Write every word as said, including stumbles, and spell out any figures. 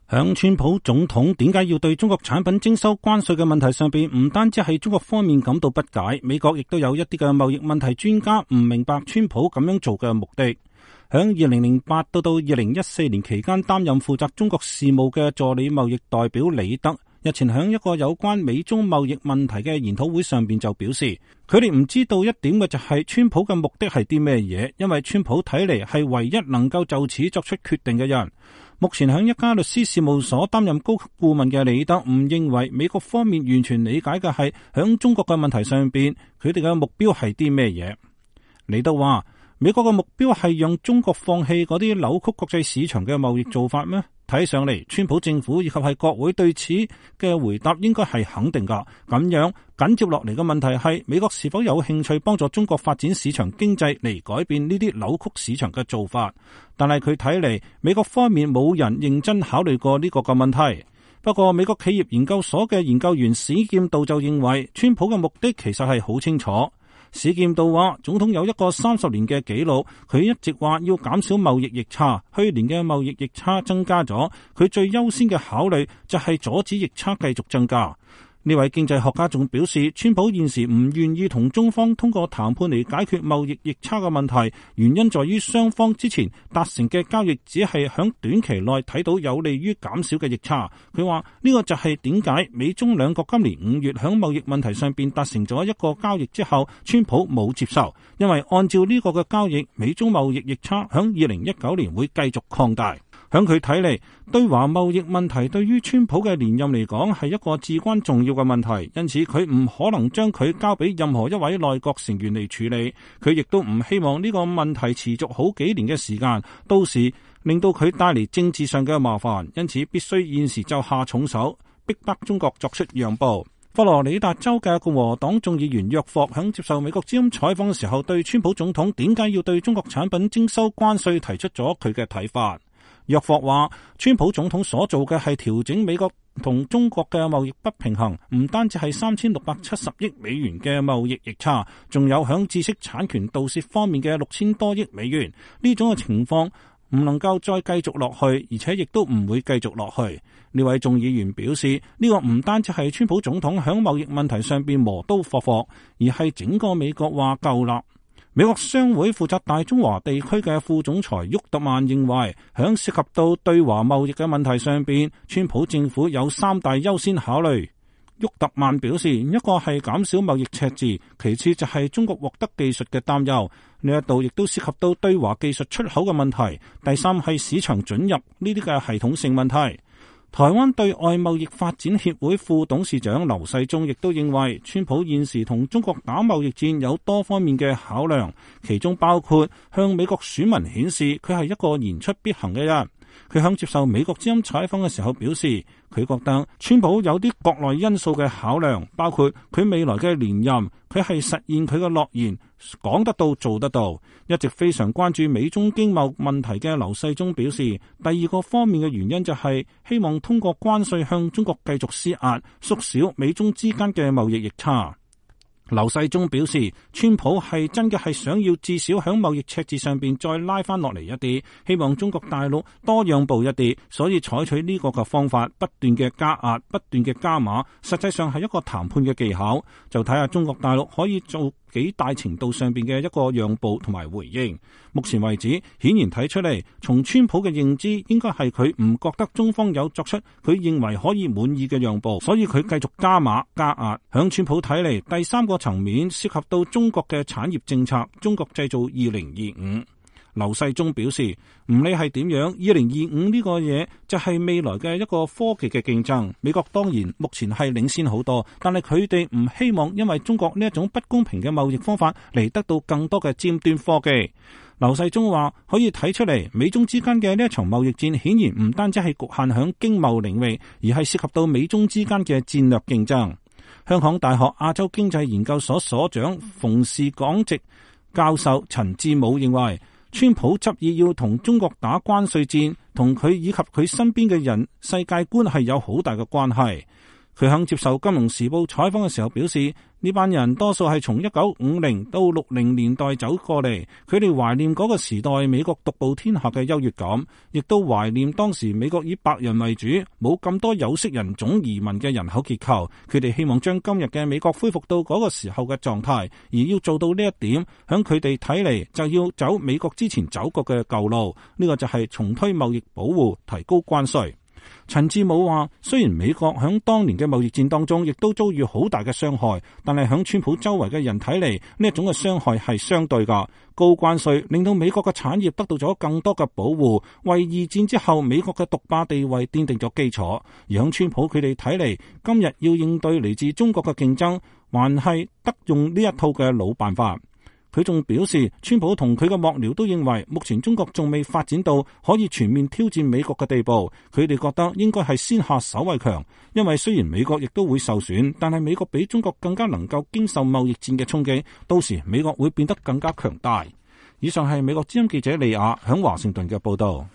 響川普總統點解要對中國產品徵收關稅嘅問題上邊，唔單止係中國方面感到不解，美國亦都有一啲嘅貿易問題專家唔明白川普咁樣做嘅目的。響二零零八到到二零一四年期間擔任負責中國事務嘅助理貿易代表李德，日前響一個有關美中貿易問題嘅研討會上邊就表示，佢哋唔知道一點嘅就係川普嘅目的係啲咩嘢，因為川普睇嚟係唯一能夠就此作出決定嘅人。目前響一家律師事務所擔任高級顧問嘅李德唔認為美國方面完全理解嘅係響中國嘅問題上邊，佢哋嘅目標係啲咩嘢。李德話，美國嘅目標係讓中國放棄嗰啲扭曲國際市場嘅貿易做法咩？睇上嚟，川普政府以及係國會對此嘅回答應該係肯定噶。咁樣緊接落嚟嘅問題係，美國是否有興趣幫助中國發展市場經濟嚟改變呢啲扭曲市場嘅做法？但係佢睇嚟，美國方面冇人認真考慮過呢個嘅問題。不過，美國企業研究所嘅研究員史劍道就認為，川普嘅目的其實係好清楚。史劍道話，總統有一個三十年嘅紀錄，佢一直話要減少貿易逆差，去年嘅貿易逆差增加咗，佢最優先嘅考慮就係阻止逆差繼續增加。呢位經濟學家仲表示，川普現時唔願意同中方通過談判嚟解決貿易逆差嘅問題，原因在於雙方之前達成嘅交易只係響短期內睇到有利於減少嘅逆差。佢話呢個就係點解美中兩國今年五月響貿易問題上邊達成咗一個交易之後，川普冇接受，因為按照呢個嘅交易，美中貿易逆差響二零一九年會繼續擴大。響佢睇嚟，對華貿易問題對於川普嘅連任嚟講係一個至關重要嘅問題，因此佢唔可能將佢交俾任何一位內閣成員嚟處理。佢亦都唔希望呢個問題持續好幾年嘅時間，到時令到佢帶嚟政治上嘅麻煩，因此必須現時就下重手，逼迫中國作出讓步。佛羅里達州嘅共和黨眾議員約霍響接受美國之音採訪嘅時候，對川普總統點解要對中國產品徵收關稅提出咗佢嘅睇法。約霍話，川普總統所做嘅係調整美國同中國嘅貿易不平衡，唔單止係三千六百七十億美元嘅貿易逆差，仲有響知識產權盜竊方面嘅六千多億美元。呢種嘅情況唔能夠再繼續落去，而且亦都唔會繼續落去。呢位眾議員表示，呢個唔單止係川普總統響貿易問題上邊磨刀霍霍，而係整個美國話夠啦。美國商會負責大中華地區嘅副總裁沃特曼認為，響涉及到對華貿易嘅問題上邊，川普政府有三大優先考慮。沃特曼表示，一個係減少貿易赤字，其次就係中國獲得技術嘅擔憂，呢一度亦都涉及到對華技術出口嘅問題。第三係市場准入呢啲嘅系統性問題。台灣對外貿易發展協會副董事長劉世忠亦都認為，川普現時同中國打貿易戰有多方面嘅考量，其中包括向美國選民顯示佢係一個言出必行嘅人。佢響接受美國之音採訪嘅時候表示，佢覺得川普有啲國內因素嘅考量，包括佢未來嘅連任，佢係實現佢嘅諾言，講得到做得到。一直非常關注美中經貿問題嘅劉世忠表示，第二個方面嘅原因就係希望通過關稅向中國繼續施壓，縮小美中之間嘅貿易逆差。劉世忠表示，川普係真嘅係想要至少喺貿易赤字上邊再拉翻落嚟一啲，希望中國大陸多讓步一啲，所以採取呢個嘅方法，不斷嘅加壓，不斷嘅加碼，實際上係一個談判嘅技巧，就睇下中國大陸可以做幾大程度上邊嘅一個讓步同埋回應。目前為止，顯然睇出嚟，從川普嘅認知，應該係佢唔覺得中方有作出佢認為可以滿意嘅讓步，所以佢繼續加碼加壓。響川普睇嚟，第三個層面涉及到中國嘅產業政策，中國製造二零二五。劉世忠表示，唔理係點樣，二零二五呢個嘢就係未來嘅一個科技嘅競爭。美國當然目前係領先好多，但係佢哋唔希望因為中國呢一種不公平嘅貿易方法嚟得到更多嘅尖端科技。劉世忠話，可以睇出嚟，美中之間嘅呢一場貿易戰顯然唔單止係局限響經貿領域，而係涉及到美中之間嘅戰略競爭。香港大學亞洲經濟研究所所長馮氏港籍教授陳志武認為，川普執意要同中國打關稅戰，同佢以及佢身邊嘅人世界觀係有好大嘅關係。 佢喺接受《金融時報》採訪嘅時候表示，呢班人多數係從一九五零到六零年代走過嚟，佢哋懷念嗰個時代美國獨步天下嘅優越感，亦都懷念當時美國以白人為主，冇咁多有色人種移民嘅人口結構。佢哋希望將今日嘅美國恢復到嗰個時候嘅狀態，而要做到呢一點，響佢哋睇嚟就要走美國之前走過嘅舊路，呢個就係重推貿易保護，提高關稅。陳智武話，雖然美國響當年嘅貿易戰當中亦都遭遇好大嘅傷害，但係響川普周圍嘅人睇嚟，呢一種嘅傷害係相對噶。高關稅令到美國嘅產業得到咗更多嘅保護，為二戰之後美國嘅獨霸地位奠定咗基礎。而響川普佢哋睇嚟，今日要應對嚟自中國嘅競爭，還係得用呢一套嘅老辦法。佢仲表示，川普同佢嘅幕僚都認為，目前中國仲未發展到可以全面挑戰美國嘅地步。佢哋覺得應該係先下手為強，因為雖然美國亦都會受損，但係美國比中國更加能夠經受貿易戰嘅衝擊，到時美國會變得更加強大。以上係美國之音記者利亞響華盛頓嘅報道。